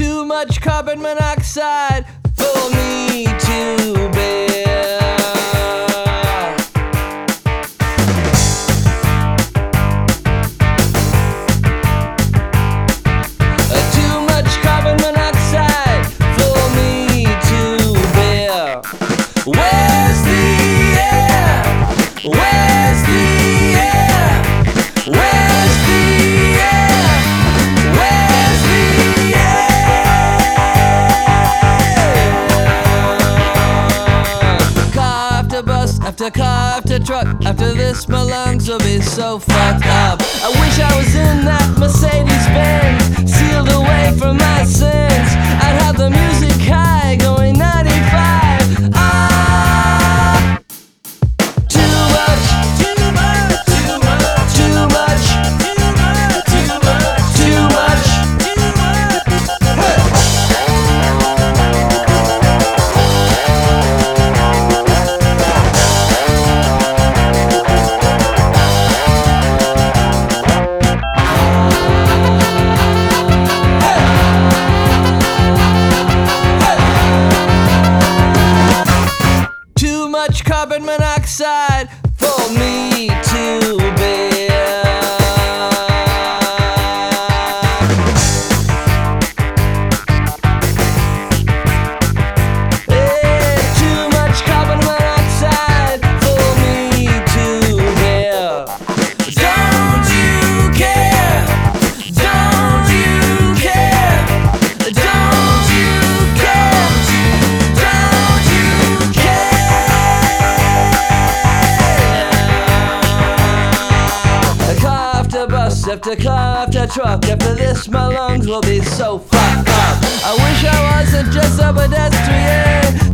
Too much carbon monoxide for me to bear. Too much carbon monoxide for me to bear. Where's the air? Where's the air? Where's the air? Where's the air? Car after bus, after car after truck, after this my lungs will be so fucked up. I wish I was in that Mercedes Benz, sealed away from my sins. I'd have the music high, going 95. Ah, too much, too much, too much, too much, too much, too much, too much, too much. Too much carbon monoxide for me to bear. Too much carbon monoxide for me to bear. Don't you care? Don't you care? Don't you care? Don't you care? Car after bus, after car after truck, after this my lungs will be so fucked up. I wish I wasn't just a pedestrian.